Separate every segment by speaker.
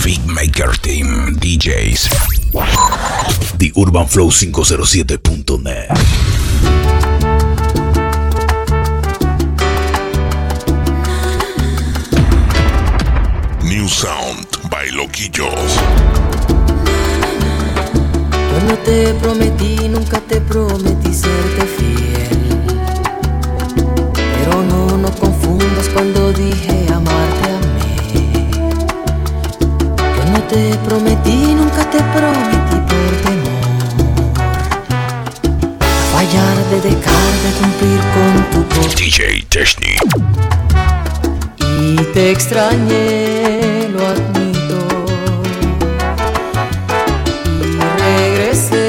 Speaker 1: Maker Team DJs. The Urban Flow 507.net. New Sound by Loquillos.
Speaker 2: Yo no te prometí, nunca te prometí serte fiel. Pero no confundas cuando dije amarte a mí. Yo no te prometí, nunca te prometí por temor a fallar, de dejar de cumplir con tu voz.
Speaker 1: DJ Techni.
Speaker 2: Y te extrañé, lo admito, y regresé.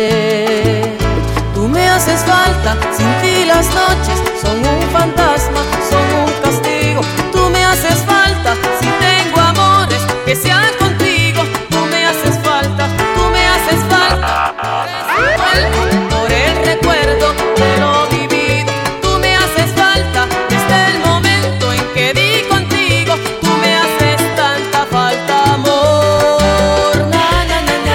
Speaker 2: Tú me haces falta, sin ti las noches son un fantasma, son un castigo. Tú me haces falta, si tengo amores que sean contigo. Tú me haces falta, tú me haces falta. Por el recuerdo de lo vivido. Tú me haces falta desde el momento en que di contigo. Tú me haces tanta falta, amor. Na, na, na, na,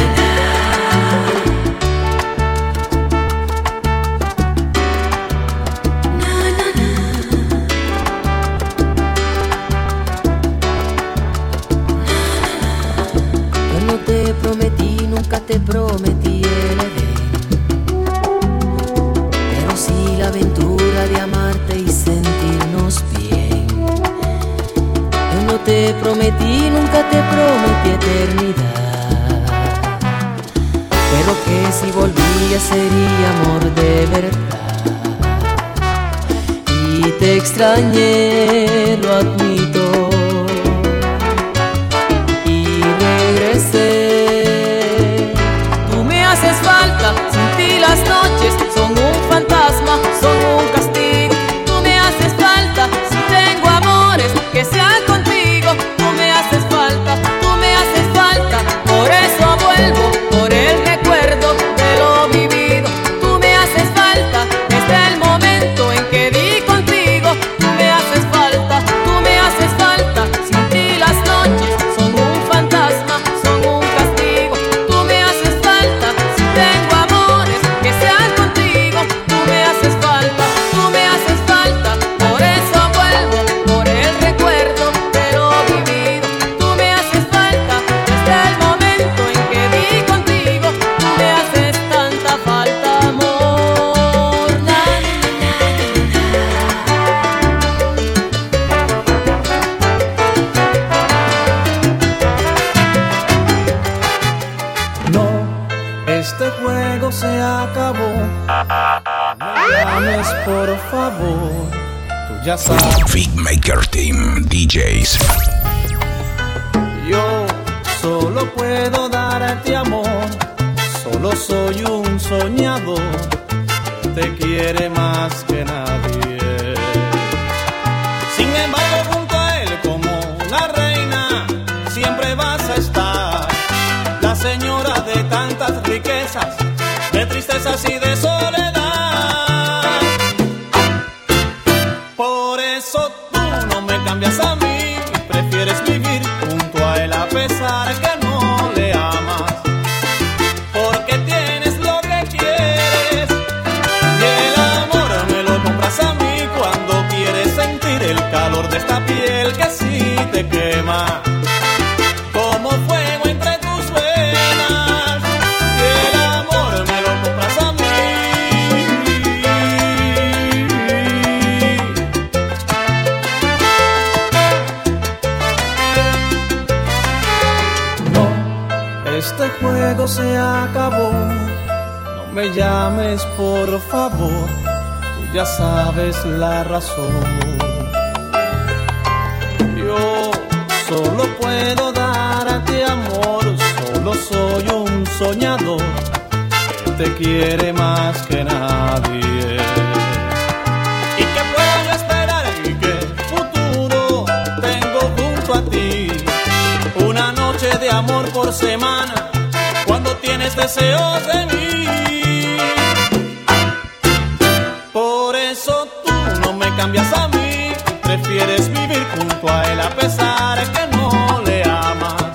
Speaker 2: Yo no te prometí, nunca te prometí el Edén, pero sí la aventura de amarte y sentirnos bien. Yo no te prometí, nunca te prometí eternidad, pero que si volvía sería amor de verdad. Y te extrañé, lo admito, y regresé. Tú me haces falta, sin ti las noches son un fantasma, son un castigo. Tú me haces falta, si tengo amores que sean contigo. Tú me haces falta, tú me haces falta. Por eso vuelvo, por el recuerdo de lo vivido. Tú me haces falta desde el momento en que di contigo. Tú me haces falta, tú me haces falta. Sin ti las noches son un fantasma, son un castigo. Tú me haces falta, si tengo amores que sean contigo. Tú me haces falta, tú me haces falta. Por eso vuelvo, por el recuerdo de lo vivido. Tú me haces falta desde el momento en que di contigo. Tú me haces tanta falta, amor. Na, na,
Speaker 3: No, este juego se acabó. No llames, por favor. Tú ya sabes,
Speaker 1: Maker Team DJs.
Speaker 3: yo solo puedo darte amor. Solo soy un soñador que te quiere más que nadie. Sin embargo, junto a él como una reina siempre vas a estar. La señora de tantas riquezas, de tristezas y de soledad. Por eso tú no me cambias a mí, prefieres vivir junto a él a pesar que no le amas. Porque tienes lo que quieres y el amor me lo compras a mí cuando quieres sentir el calor de esta piel que sí te quema. Como fuego entre tus venas y el amor me lo compras a mí. No, este juego se acabó. No me llames, por favor. Tú ya sabes la razón. Yo solo puedo darte amor, solo soy un soñador que te quiere más que nadie. ¿Y qué puedo yo esperar y qué futuro tengo junto a ti? Una noche de amor por semana cuando tienes deseos de mí. Por eso tú no me cambias a mí, prefieres vivir junto a él a pesar que no le amas.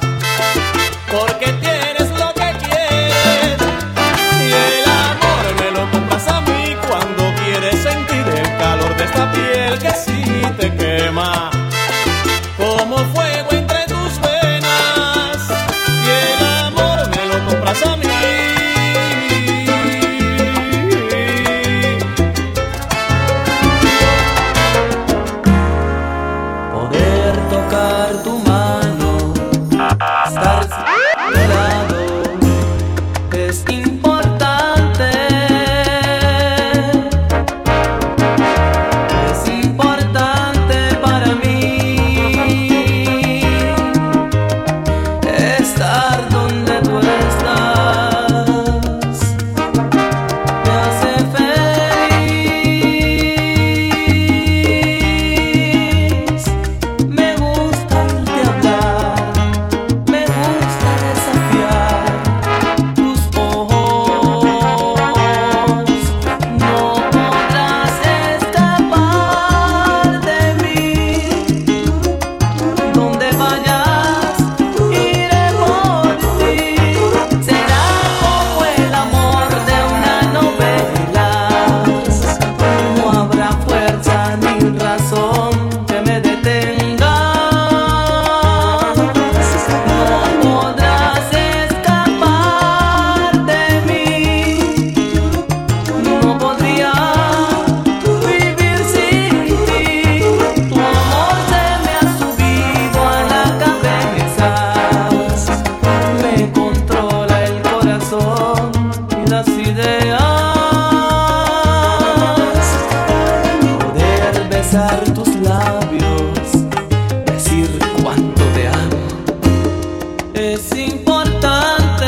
Speaker 2: es importante.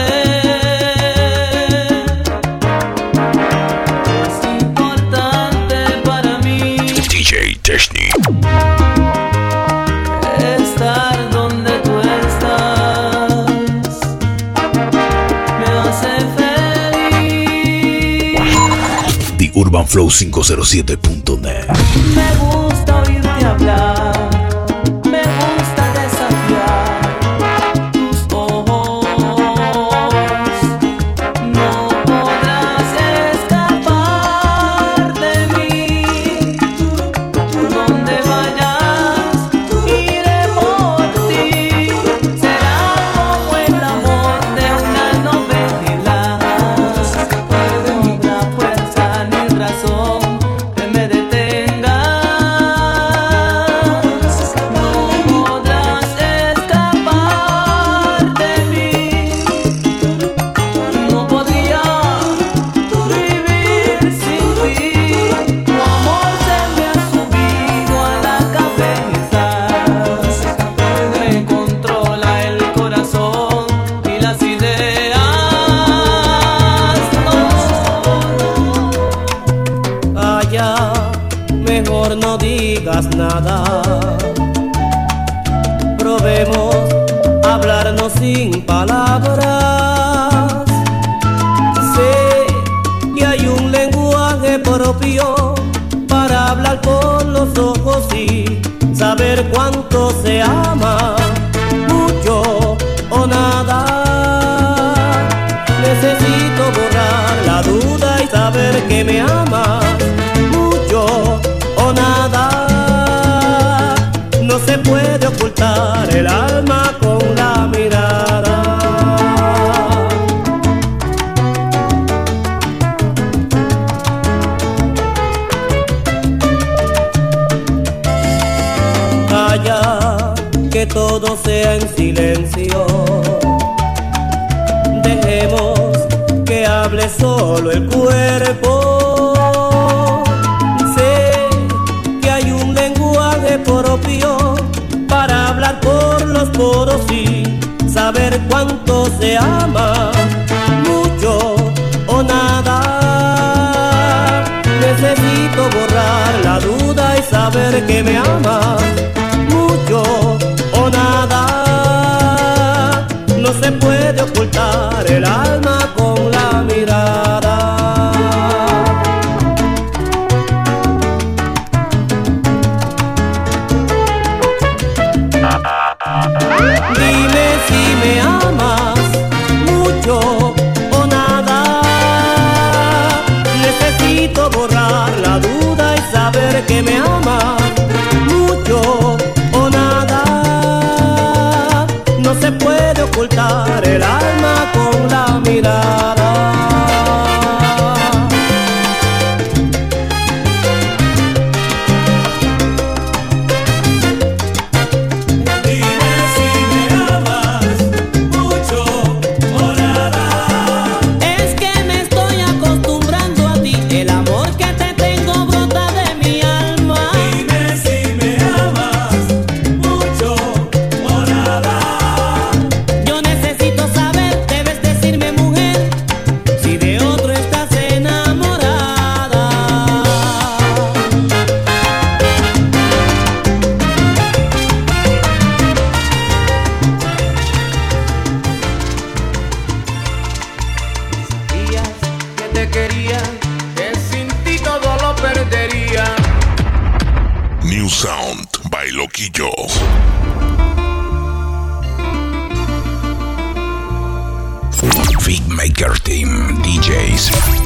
Speaker 2: Es importante para mí
Speaker 1: DJ Technic.
Speaker 2: estar donde tú estás. Me hace feliz.
Speaker 1: TheUrbanFlow507.net.
Speaker 2: Me gusta oírte hablar. Me gusta desafiar tus ojos. No podrás escapar de mí. Donde vayas, iré por ti. Será como el amor de una novela. No habrá fuerza ni razón que me detenga. No podrás escapar de mí. No podría vivir sin ti. Tu amor se me ha subido a la cabeza. Me controla el corazón y las ideas. Vaya, mejor no digas nada. Probemos hablarnos sin palabras. Sé que hay un lenguaje propio para hablar con los ojos y saber cuánto se ama, mucho o nada. Necesito borrar la duda y saber que me amas, mucho o nada. No se puede ocultar el alma con la mirada. Calla, que todo sea en silencio. Dejemos que hable solo el cuerpo. Sé que hay un lenguaje propio para hablar por los poros y saber cuánto se ama, mucho o nada. Necesito borrar la duda y saber que me amas, mucho o nada. No se puede ocultar el alma con la mirada. Dime si me amas, mucho o nada. Necesito borrar la duda y saber que me amas, mucho o nada. No se puede ocultar el alma con la mirada. Dime si me amas, mucho o nada. Es que me estoy acostumbrando a ti. El amor que te tengo brota de mi alma. Dime si me amas, mucho o nada. Yo necesito saber, debes decirme, mujer, si de otro estás enamorada. Sabías que te quería, que sin ti todo lo perdería.
Speaker 1: New Sound by Loquillos. Figmaker Team DJs.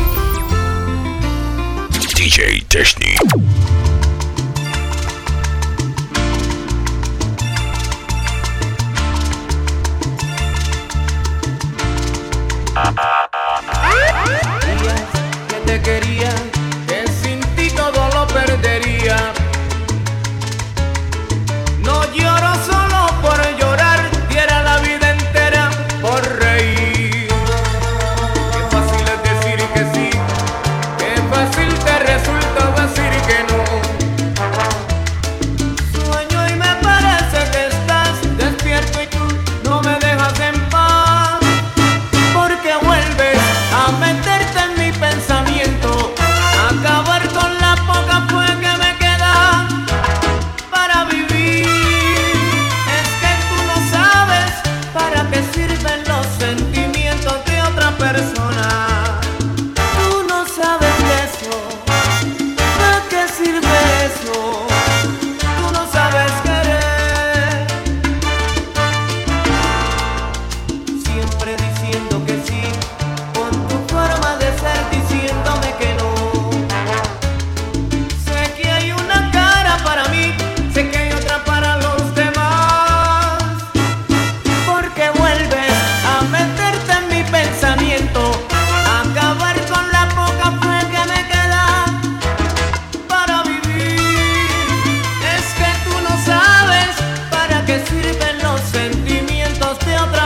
Speaker 1: DJ Technic.
Speaker 3: Sabías que te quería, que sin ti todo lo perdería. No lloro solo por llorar, diera la vida entera por reír. Qué fácil es decir que sí, qué fácil te resulta decir que no.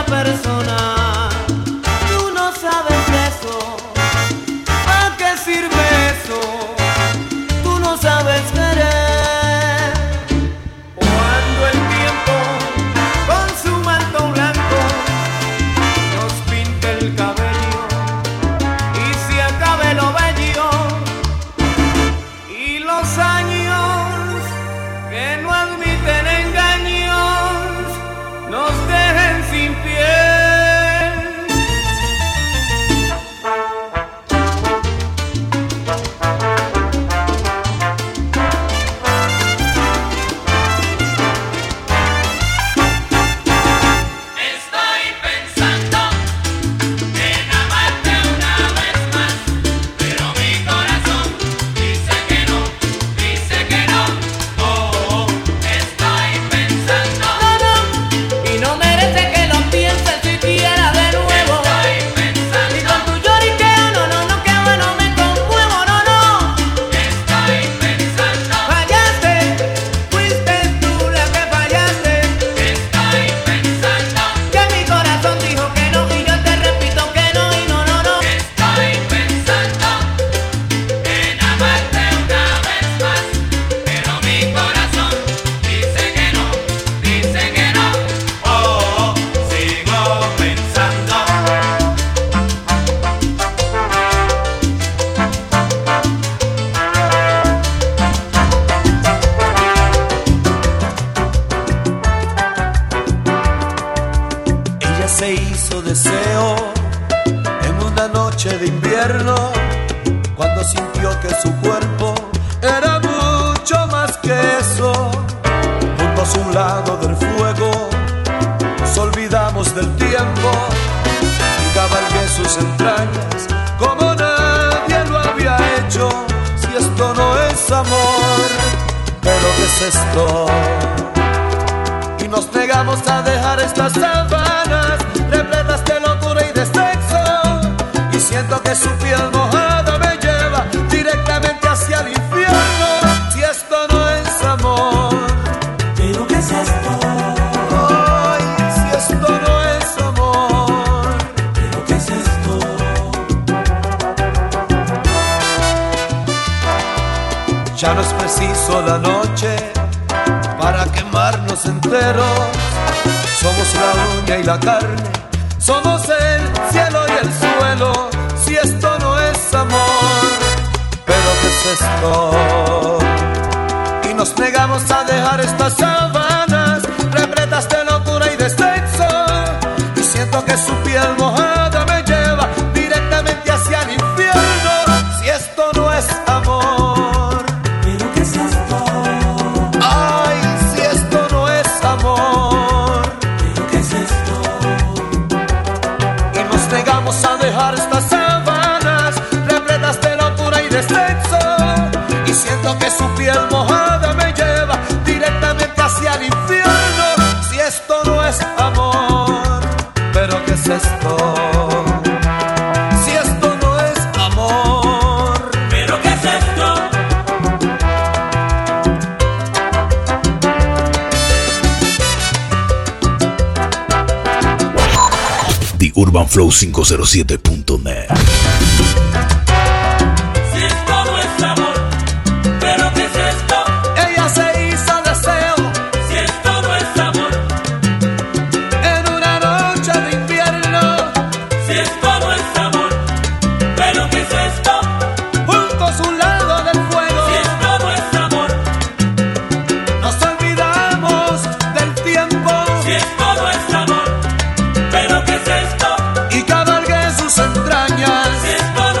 Speaker 2: persona. Tú no sabes eso, ¿para qué sirve eso? Tú no sabes querer. Cuando el tiempo con su manto blanco nos pinte el cabello y se acabe lo bello y los años que no admiten engaños nos dejen sin piel.
Speaker 4: Se hizo deseo en una noche de invierno, cuando sintió que su cuerpo era mucho más que eso. Juntos a un lado del fuego nos olvidamos del tiempo y cabalgué sus entrañas como nadie lo había hecho. Si esto no es amor, ¿pero qué es esto? Y nos negamos a dejar estas sábanas repletas de locura y de sexo, y siento que su piel mojada me lleva directamente hacia el infierno. Si esto no es amor,
Speaker 5: ¿pero qué es esto?
Speaker 4: Ay, si esto no es amor,
Speaker 5: ¿pero qué es esto?
Speaker 4: ya no es preciso la noche para quemarnos enteros. Somos la uña y la carne, somos el cielo y el suelo. Si esto no es amor, ¿pero qué es esto? Y nos negamos a dejar estas sábanas repletas de locura y de sexo, y siento que su piel mojada me lleva directamente hacia el infierno. Si esto no es amor,
Speaker 5: ¿pero qué es esto?
Speaker 4: ay, si esto no es amor,
Speaker 5: ¿pero qué es esto?
Speaker 4: y nos negamos a dejar estas sábanas repletas de locura y de sexo, y siento que su piel mojada me lleva directamente hacia el infierno. Si esto no es amor, ¿pero qué es esto? Si esto no es amor,
Speaker 5: ¿pero qué es esto?
Speaker 1: TheUrbanFlow507.net.
Speaker 5: Si esto no es amor, ¿pero qué es esto?
Speaker 4: ella se hizo deseo
Speaker 5: Si esto no es amor,
Speaker 4: en una noche de invierno,
Speaker 5: si esto no es amor, ¿pero qué es esto?
Speaker 4: juntos a un lado del fuego.
Speaker 5: Si esto no es amor,
Speaker 4: Nos olvidamos del tiempo
Speaker 5: si esto no es amor, ¿pero qué es esto?
Speaker 4: y cabalgué sus entrañas.
Speaker 5: Si esto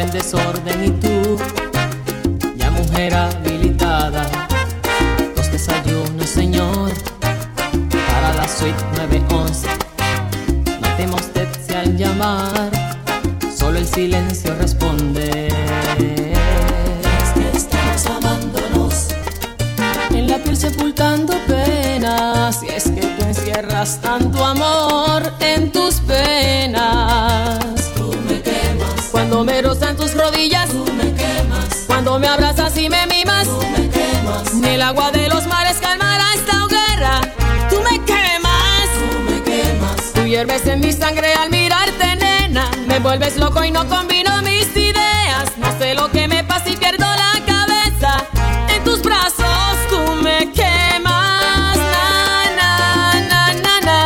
Speaker 2: en desorden y tú, ya mujer habilitada. Dos desayunos, señor, para la suite 911. No temo usted si al llamar solo el silencio responde. Es que estamos amándonos, en la piel sepultando penas. Y es que tú encierras tanto amor en tus penas. Tú me quemas cuando me rozan tus rodillas. Tú me quemas cuando me abrazas y me mimas. Tú me quemas. Ni el agua de los mares calmará esta hoguera. Tú me quemas. Tú me quemas. Tú hierves en mi sangre al mirarte, nena. Me vuelves loco y no combino mis ideas. No sé lo que me pasa y pierdo la cabeza. En tus brazos tú me quemas. Na, na, na, na,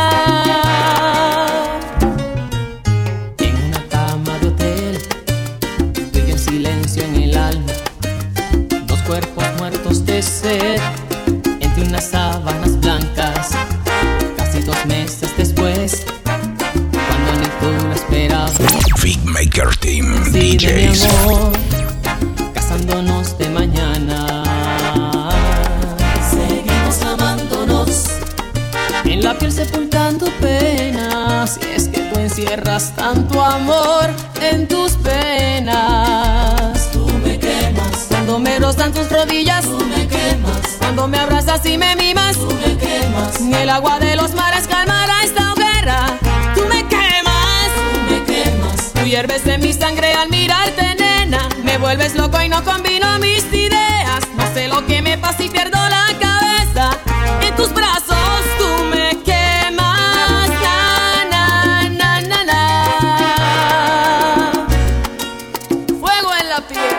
Speaker 2: na. En una cama de hotel, tú y yo en silencio en el alma. Dos cuerpos muertos de sed entre unas sábanas blancas. Casi 2 meses después, cuando ni tú lo esperabas.
Speaker 1: Figmaker Team
Speaker 2: Sí, de mi
Speaker 1: DJs.
Speaker 2: amor, casándonos de mañana. Seguimos amándonos, en la piel sepultando penas. Y es que tú encierras tanto amor en tus penas. Tú me quemas cuando me rozan tus rodillas. Tú me quemas cuando me abrazas y me mimas. Tú me quemas. Ni el agua de los mares calmará esta hoguera. Tú me quemas. Tú me quemas. Tú hierves en mi sangre al mirarte, nena. Me vuelves loco y no combino mis ideas. No sé lo que me pasa y pierdo la cabeza. En tus brazos tú me quemas. Na, na, na, na, na. Fuego en la piel.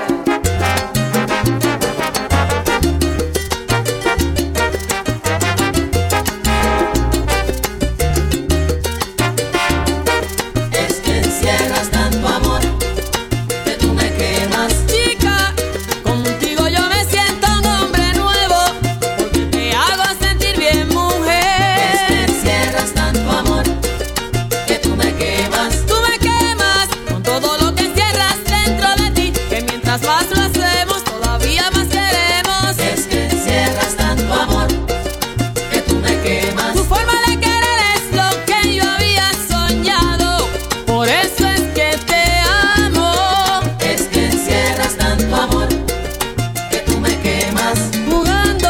Speaker 2: Es que encierras tanto amor que tú me quemas. Chica, contigo yo me siento un hombre nuevo, porque te hago sentir bien, mujer. Es que encierras tanto amor que tú me quemas. Tú me quemas con todo lo que encierras dentro de ti, que mientras más lo hacemos, todavía más queremos. Es que encierras tanto amor que tú me quemas. Tu forma de querer es lo que yo había soñado, por eso es que te amo. Es que encierras tanto amor que tú me quemas. Jugando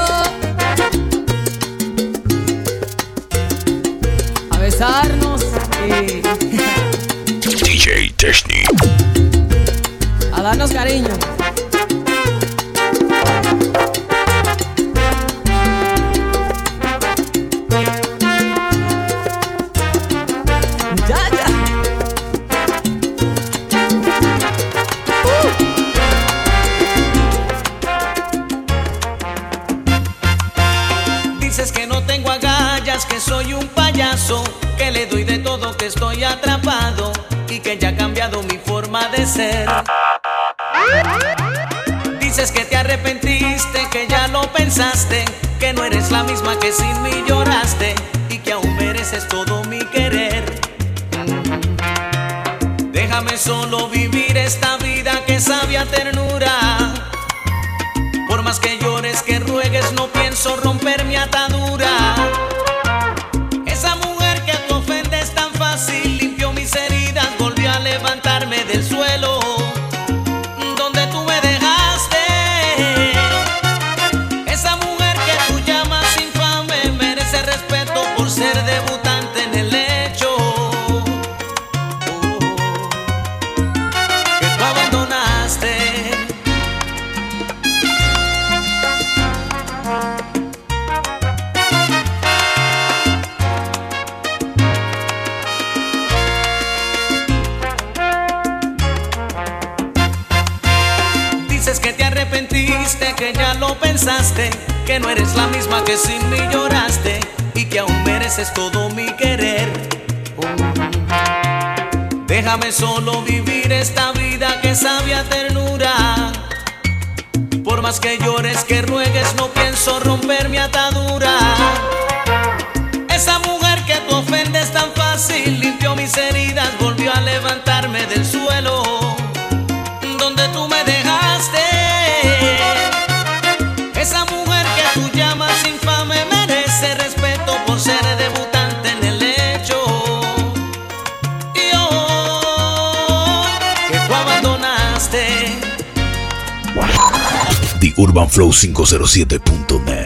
Speaker 2: a besarnos y
Speaker 1: DJ Technic.
Speaker 2: a darnos cariño. Ya, ya.
Speaker 3: Dices que no tengo agallas, que soy un payaso, que le doy de todo, que estoy atrapado y que ya ha cambiado mi forma de ser. Dices que te arrepentiste, que ya lo pensaste, que no eres la misma que sin mí lloraste y que aún mereces todo mi querer. Déjame solo vivir esta vida que sabe a ternura. Por más que llores, que ruegues, no pienso romper mi atadura. Esa mujer que tú ofendes tan fácil limpió mis heridas, volvió a levantarme del suelo donde tú me dejaste. Esa mujer que tú llamas infame merece respeto por ser debutante en el hecho. Que tú abandonaste. Dices que te arrepentiste, que ya lo pensaste, que no eres la misma que sin mí lloraste y que aún mereces todo mi querer. Déjame solo vivir esta vida que sabe a ternura. Por más que llores, que ruegues, no pienso romper mi atadura. Esa mujer que tú ofendes tan fácil limpió mis heridas, volvió a levantarme del suelo
Speaker 1: UrbanFlow507.net.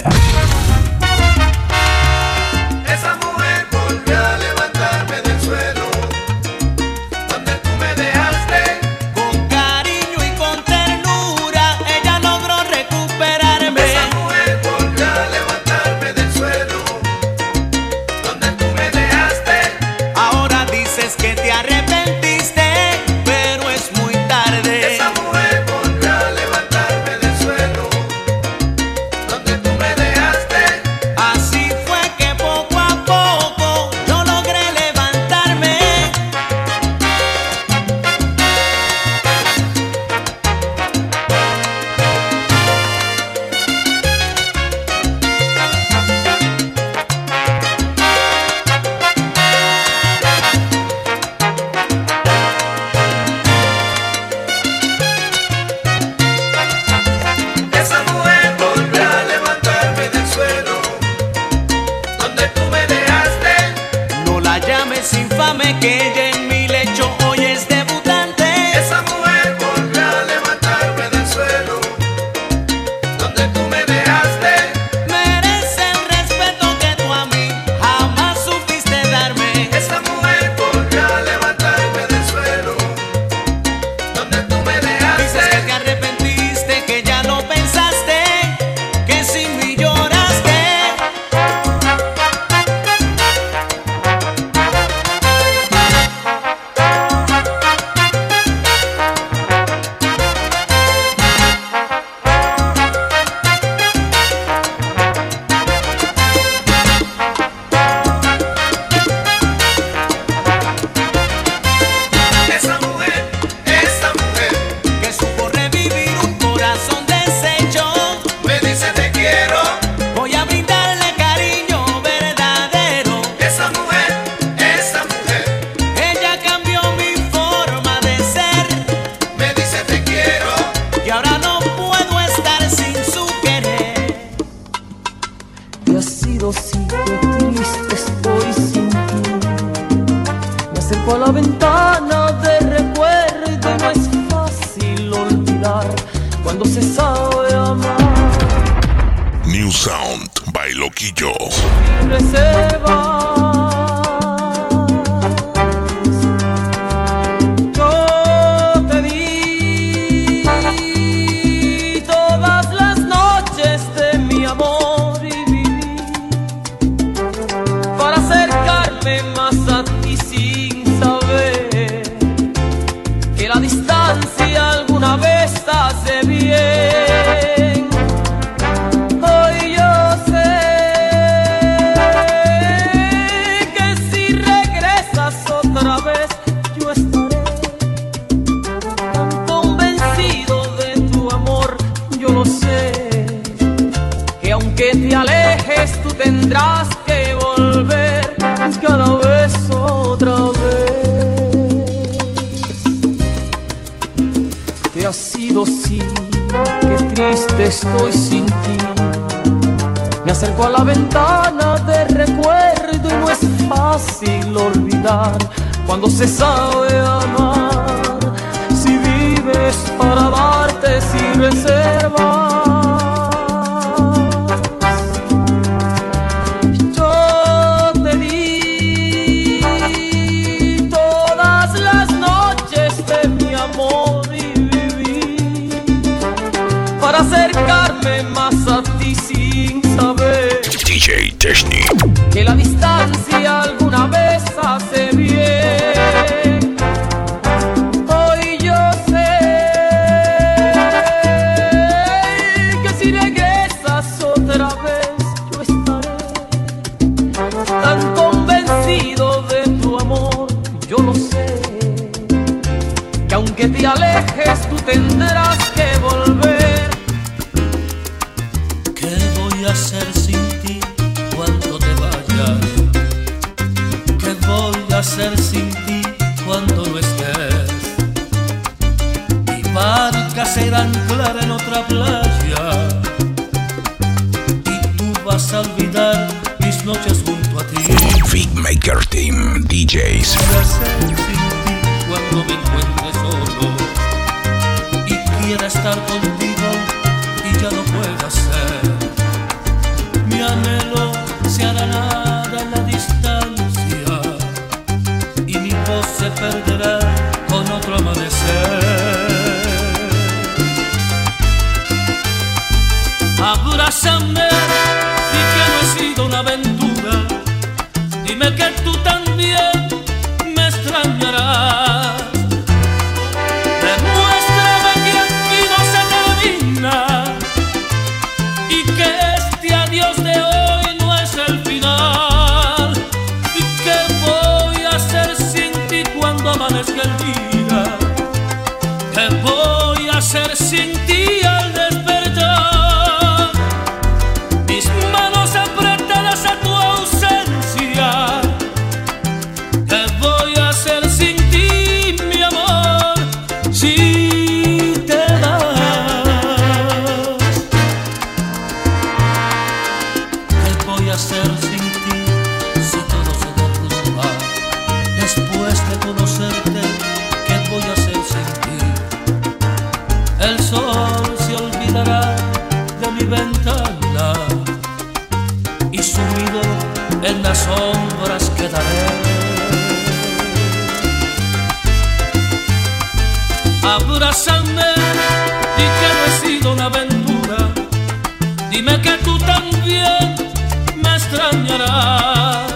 Speaker 4: Esa mujer volvió a levantarme del suelo donde tú me dejaste.
Speaker 3: Con cariño y con ternura ella logró recuperarme.
Speaker 4: Esa mujer volvió a levantarme del suelo donde tú me dejaste.
Speaker 3: Ahora dices que te arrepentiste, pero es muy tarde.
Speaker 4: Esa mujer volvió a levantarme del suelo donde tú me dejaste.
Speaker 3: Así fue que poco a poco yo logré levantarme.
Speaker 4: Esa mujer volvió a levantarme del suelo donde tú me dejaste.
Speaker 3: No la llames infame, que ella en mi lecho hoy es debutante.
Speaker 4: Esa mujer volvió a levantarme del suelo donde tú me dejaste.
Speaker 3: Merece el respeto que tú a mí jamás supiste darme.
Speaker 4: Esa mujer volvió a levantarme del suelo donde tú me
Speaker 3: Dices que
Speaker 4: dejaste.
Speaker 3: te arrepentiste, que ya lo pensaste, que sin mí lloraste.
Speaker 4: Esa mujer
Speaker 3: Que supo revivir un corazón deshecho.
Speaker 4: me dice te quiero.
Speaker 3: Voy a brindarle cariño verdadero.
Speaker 4: Esa mujer,
Speaker 3: Ella cambió mi forma de ser
Speaker 4: me dice te quiero.
Speaker 3: y ahora no puedo estar sin su querer.
Speaker 2: Que ha sido así, qué triste estoy sin ti. Me acerco a la ventana de recuerdo y no es fácil olvidar cuando se sabe amar.
Speaker 1: New Sound by Loquillo.
Speaker 2: Sin reservas. Yo te di todas las noches de mi amor y viví para acercarme más a ti sin saber que la distancia alguna vez hace bien. Hoy yo sé que si regresas otra vez yo estaré tan convencido de tu amor. Yo lo sé, que aunque te alejes tú tendrás que volver cada vez otra vez. Que ha sido así, qué triste estoy sin ti. Me acerco a la ventana de recuerdo y no es fácil olvidar cuando se sabe amar. Si vives para darte sin reservas. Yo te di todas las noches de mi amor y viví para acercarme más a ti sin saber
Speaker 1: DJ Technic.
Speaker 2: que la distancia alguna vez hace bien. Hoy yo sé que si regresas otra vez yo estaré tan convencido de tu amor. Yo lo sé, que aunque te alejes tú tendrás que volver.
Speaker 5: ¿Qué voy a hacer sin ti cuando te vayas? ¿Qué voy a hacer sin ti cuando no estés? Mi barca será anclar en otra playa y tú vas a olvidar mis noches junto a ti.
Speaker 1: Beatmaker Team DJs.
Speaker 5: ¿Qué hacer sin ti cuando me encuentre solo y quiera estar contigo y ya no tiempo se perderá con otro amanecer. Abrázame, di que no he sido una aventura. Dime que tú también me extrañarás. Demuéstrame que aquí no se termina y que este adiós de hoy no es el final. ¿Y qué voy a hacer sin ti cuando amanezca el día? ¿Qué voy a hacer sin ti al despertar? Mis manos apretadas a tu ausencia. ¿Qué voy a hacer sin ti, mi amor, si te vas? ¿Qué voy a hacer sin ti si todo se derrumba? Después de conocerte, ¿qué voy a hacer sin ti? El sol se olvidará de mi ventana y sumido en las sombras quedaré. Abrázame, di que no he sido una aventura. Dime que tú también me extrañarás.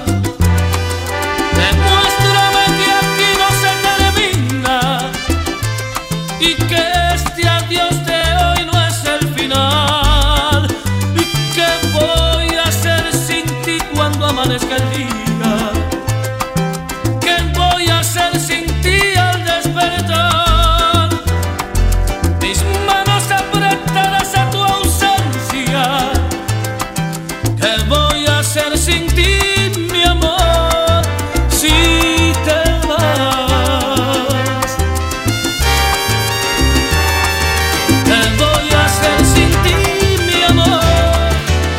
Speaker 5: Demuéstrame que aquí no se termina y que este adiós de hoy no es el final. ¿Y qué voy a hacer sin ti cuando amanezca el día? ¿Qué voy a hacer sin ti al despertar? Mis manos apretadas a tu ausencia. ¿Qué voy a hacer sin ti, mi amor, si te vas? ¿Qué voy a hacer sin ti, mi amor?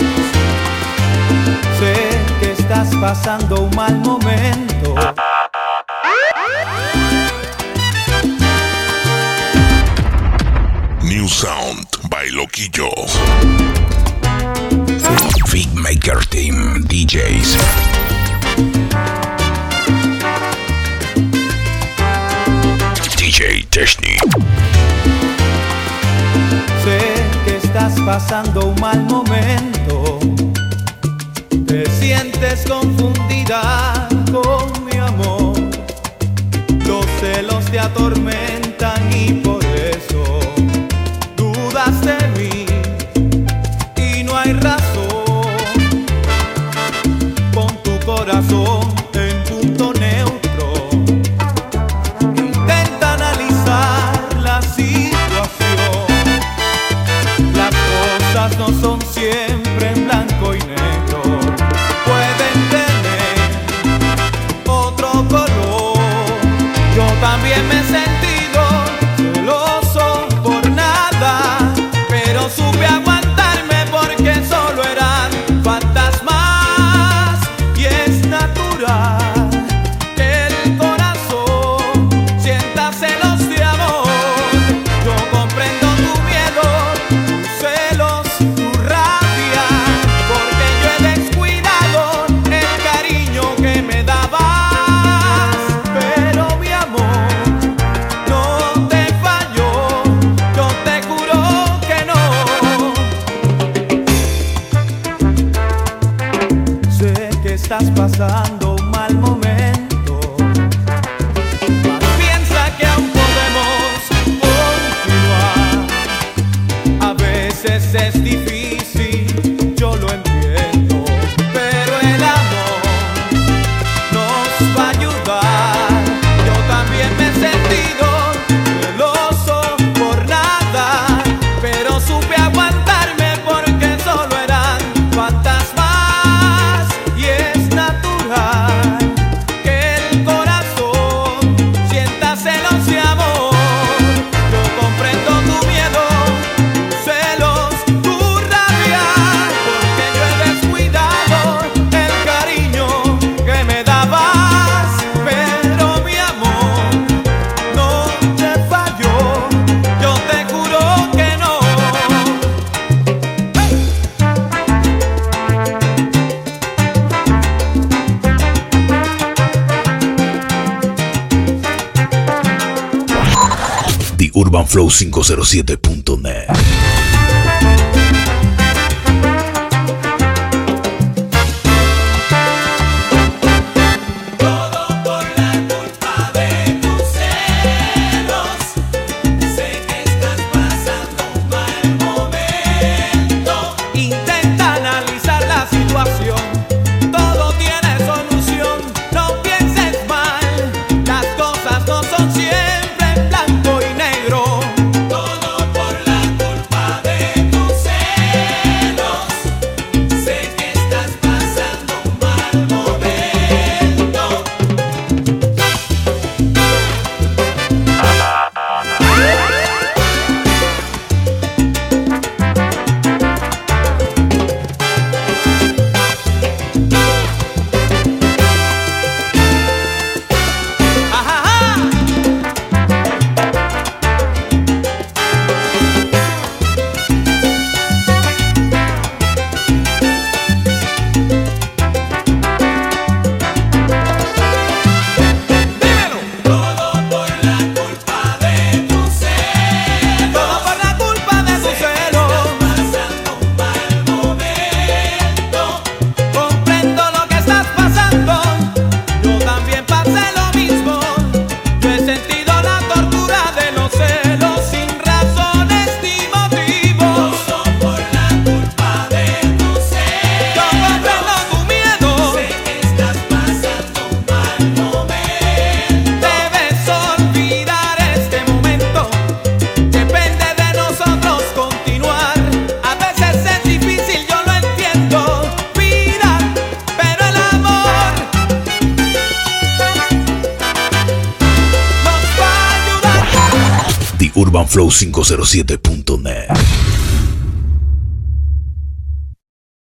Speaker 3: Sé que estás pasando un mal momento.
Speaker 1: New Sound by Loquillo. Big Maker Team DJs. DJ Techni.
Speaker 3: Sé que estás pasando un mal momento. Te sientes confundida con mi amor. Los celos te atormentan y por eso dudas de mí y no hay razón. Pon tu corazón en punto neutro. Intenta analizar la situación. Las cosas no son siempre en blanco y negro. Pueden tener otro color. Yo también me he sentido celoso por nada, pero supe aguantarme porque solo eran fantasmas. Y es natural que el corazón sienta celos de amor. Yo comprendo tu miedo, tus celos, tu rabia, porque yo he descuidado el cariño que me dabas. Pero mi amor,
Speaker 1: TheUrbanFlow507.net. TheUrbanFlow507.net.